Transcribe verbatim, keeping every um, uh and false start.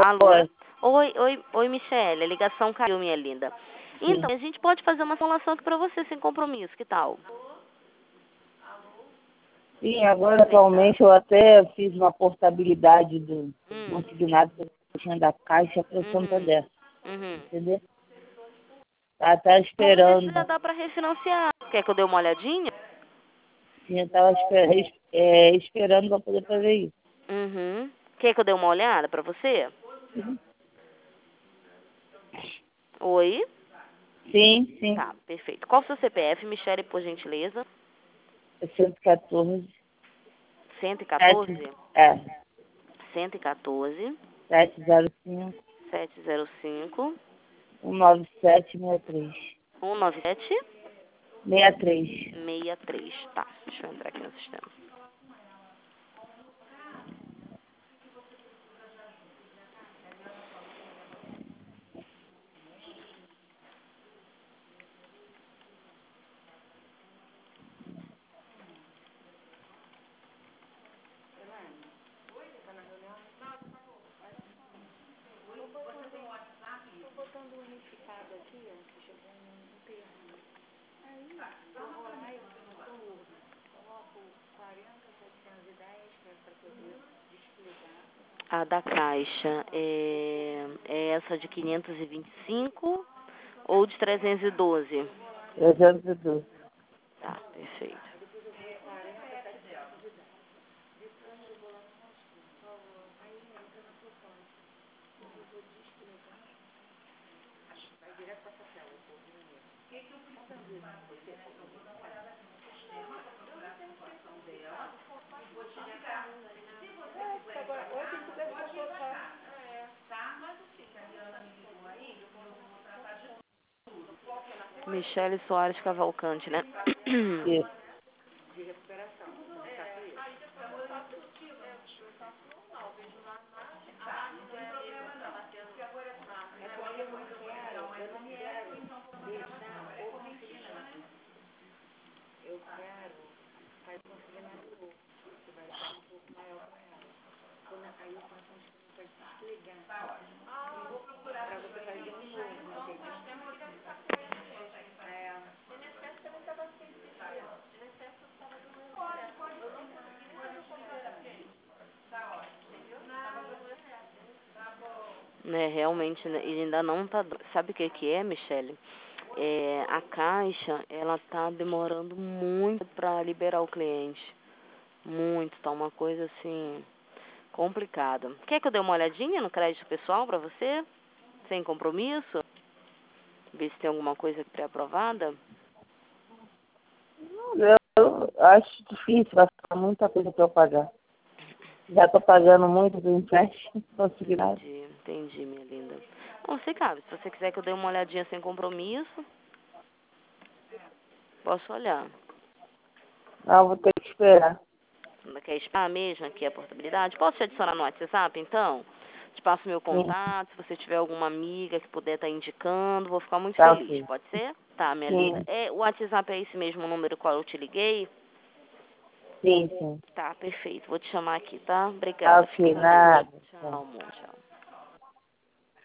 Alô? Oi. Oi, oi, oi, Michele. A ligação caiu, minha linda. Sim. Então, a gente pode fazer uma simulação aqui pra você, sem compromisso. Que tal? Sim, agora atualmente eu até fiz uma portabilidade do Hum. consignado que eu tinha da Caixa para Santa Uhum. Dessa, Uhum. entendeu? Ela tá Vamos ver se já esperando. dá pra refinanciar. Quer que eu dê uma olhadinha? Sim, eu tava esper- é, esperando para poder fazer isso. Uhum. Quer que eu dê uma olhada pra você? Oi? Sim, sim. Tá, perfeito. Qual o seu C P F, Michele, por gentileza? É cento e quatorze, cento e sete, quatorze? é, cento e quatorze, sete zero cinco, sete zero cinco, um nove sete seis três. um nove sete, seis três. seis três. Tá, deixa eu entrar aqui no sistema. A da Caixa é, é essa de quinhentos e vinte e cinco ou de trezentos e doze? trezentos e doze. Tá, perfeito. Michele Soares Cavalcante, né? Isso. Né, realmente, né, ele ainda não tá... Sabe o que que é, Michele? É, a Caixa, ela tá demorando muito pra liberar o cliente. Muito, tá uma coisa assim, complicada. Quer que eu dê uma olhadinha no crédito pessoal pra você? Sem compromisso? Ver se tem alguma coisa pré-aprovada? Eu, eu acho difícil, vai ficar muita coisa para eu pagar. Já estou pagando muito do empréstimo consignado. Entendi, entendi, minha linda. Bom, você cabe, se você quiser que eu dê uma olhadinha sem compromisso, posso olhar. Não, vou ter que esperar. Ainda quer esperar mesmo aqui a portabilidade? Posso te adicionar no WhatsApp, então? Te passo meu Sim, contato, se você tiver alguma amiga que puder estar indicando, vou ficar muito tá feliz, ok. pode ser? Tá, minha linda. Sim, É, o WhatsApp é esse mesmo número qual eu te liguei? sim, sim. Tá, perfeito. Vou te chamar aqui, tá? Tá Obrigada, fique ok, com Deus. nada. Tá. Tchau, amor, tchau.